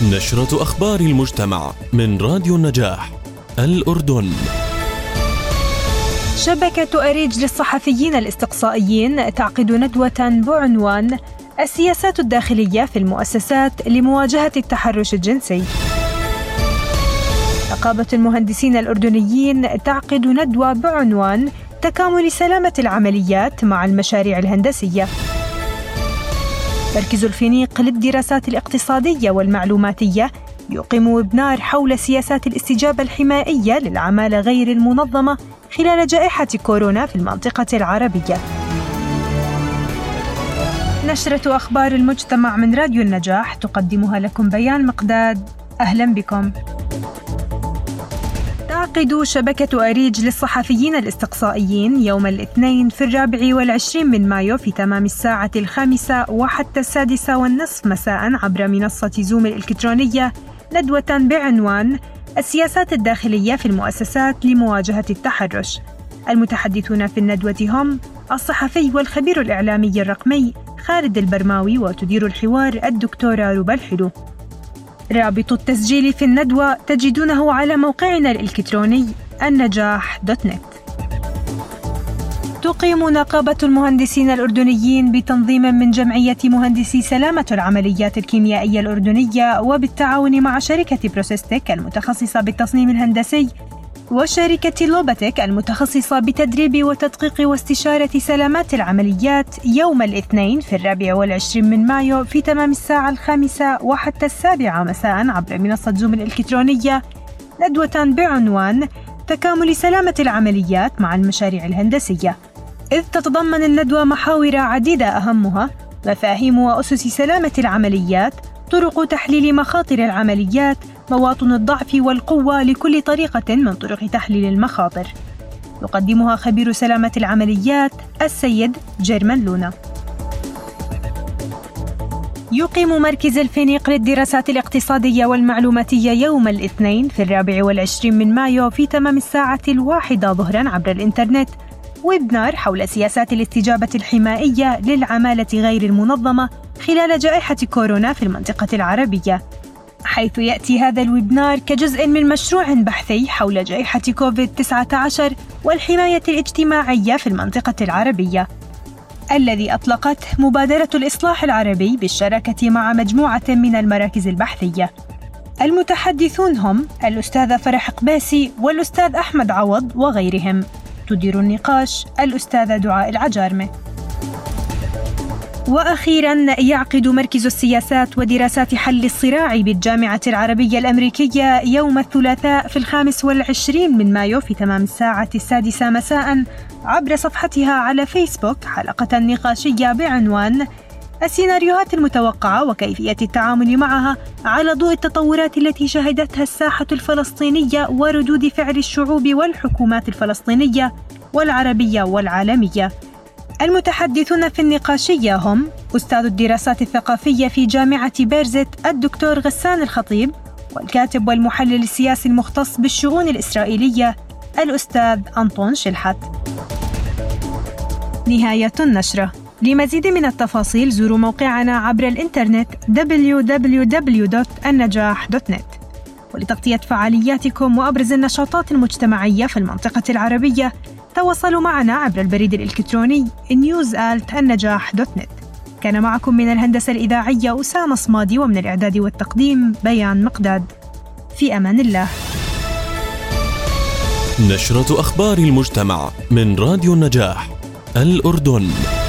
نشرة أخبار المجتمع من راديو النجاح الأردن. شبكة أريج للصحفيين الاستقصائيين تعقد ندوة بعنوان السياسات الداخلية في المؤسسات لمواجهة التحرش الجنسي. نقابة المهندسين الأردنيين تعقد ندوة بعنوان تكامل سلامة العمليات مع المشاريع الهندسية. مركز الفينيق للدراسات الاقتصادية والمعلوماتية يقيم ويبنار حول سياسات الاستجابة الحمائية للعمالة غير المنظمة خلال جائحة كورونا في المنطقة العربية. نشرة أخبار المجتمع من راديو النجاح تقدمها لكم بيان مقداد. أهلا بكم. تعقد شبكة أريج للصحفيين الاستقصائيين يوم الاثنين في 24 من مايو في تمام الساعة 5 وحتى 6:30 مساء عبر منصة زوم الإلكترونية ندوة بعنوان السياسات الداخلية في المؤسسات لمواجهة التحرش. المتحدثون في الندوة هم الصحفي والخبير الإعلامي الرقمي خالد البرماوي، وتدير الحوار الدكتورة ربى الحلو. رابط التسجيل في الندوة تجدونه على موقعنا الإلكتروني النجاح.net. تقيم نقابة المهندسين الأردنيين بتنظيم من جمعية مهندسي سلامة العمليات الكيميائية الأردنية وبالتعاون مع شركة بروسيستيك المتخصصة بالتصميم الهندسي وشركة لوباتيك المتخصصة بتدريب وتدقيق واستشارة سلامات العمليات يوم الاثنين في 24 من مايو في تمام الساعة 5 وحتى 7 مساء عبر منصة زوم الإلكترونية ندوة بعنوان تكامل سلامة العمليات مع المشاريع الهندسية، إذ تتضمن الندوة محاور عديدة أهمها مفاهيم وأسس سلامة العمليات، طرق تحليل مخاطر العمليات، مواطن الضعف والقوة لكل طريقة من طرق تحليل المخاطر. يقدمها خبير سلامة العمليات السيد جيرمان لونا. يقيم مركز الفينيق للدراسات الاقتصادية والمعلوماتية يوم الاثنين في 24 من مايو في تمام الساعة 1 ظهرا عبر الإنترنت ويبنار حول سياسات الاستجابة الحمائية للعمالة غير المنظمة خلال جائحة كورونا في المنطقة العربية، حيث يأتي هذا الويبنار كجزء من مشروع بحثي حول جائحة كوفيد-19 والحماية الاجتماعية في المنطقة العربية، الذي أطلقته مبادرة الإصلاح العربي بالشراكة مع مجموعة من المراكز البحثية. المتحدثون هم الأستاذة فرح قباسي والأستاذ أحمد عوض وغيرهم. تدير النقاش الأستاذة دعاء العجارمة. وأخيراً يعقد مركز السياسات ودراسات حل الصراع بالجامعة العربية الأمريكية يوم الثلاثاء في 25 من مايو في تمام الساعة 6 مساء عبر صفحتها على فيسبوك حلقة نقاشية بعنوان السيناريوهات المتوقعة وكيفية التعامل معها على ضوء التطورات التي شهدتها الساحة الفلسطينية وردود فعل الشعوب والحكومات الفلسطينية والعربية والعالمية. المتحدثون في النقاشية هم أستاذ الدراسات الثقافية في جامعة بيرزيت الدكتور غسان الخطيب، والكاتب والمحلل السياسي المختص بالشؤون الإسرائيلية الأستاذ أنطون شلحت. نهاية النشرة. لمزيد من التفاصيل زوروا موقعنا عبر الإنترنت www.النجاح.net. ولتغطية فعالياتكم وأبرز النشاطات المجتمعية في المنطقة العربية تواصلوا معنا عبر البريد الإلكتروني news@النجاح.net. كان معكم من الهندسة الإذاعية أسامة صمادي، ومن الإعداد والتقديم بيان مقداد. في أمان الله. نشرة أخبار المجتمع من راديو النجاح الأردن.